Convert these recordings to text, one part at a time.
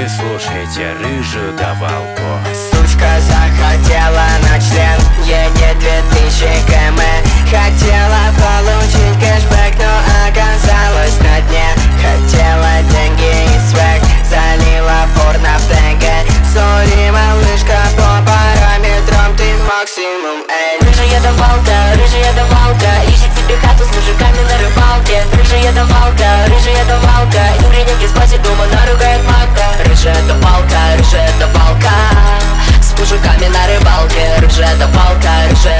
слушайте рыжую давалку. Сучка захотела на член, едет 2000 км. Хотела получить кэшбэк, но оказалась на дне. Хотела деньги и свек, залила порно в ТГ. Сори, малышка, по параметрам ты максимум, эй. Рыжая давалка, ищет себе хату с мужиками на рыбалке. Рыжая давалка, Юрий не спасет, дома наругает матка. Рыжая давалка, с мужиками на рыбалке. Рыжая давалка,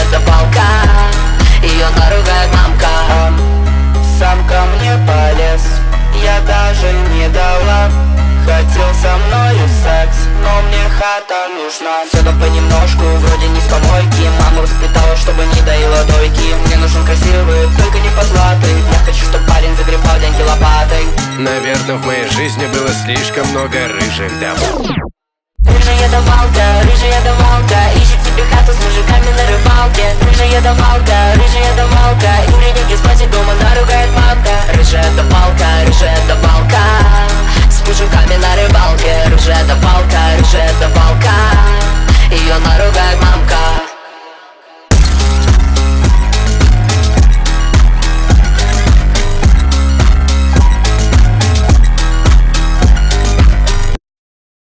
ее наругает мамка. Сам ко мне полез, я даже не дала. Хотел со мною секс, но мне хата нужна. Все так понемножку, вроде не с помойки. Мама воспитала, чтобы не доила дойки. Мне нужен красивый, только не потлатый. Я хочу, чтоб парень загребал деньги лопатой. Наверное, в моей жизни было слишком много рыжих давал. Рыжая давалка, ищет себе хату с мужиками на рыбалке. Рыжая давалка, Юрий не спасет, дома наругает мамка. Рыжая давалка,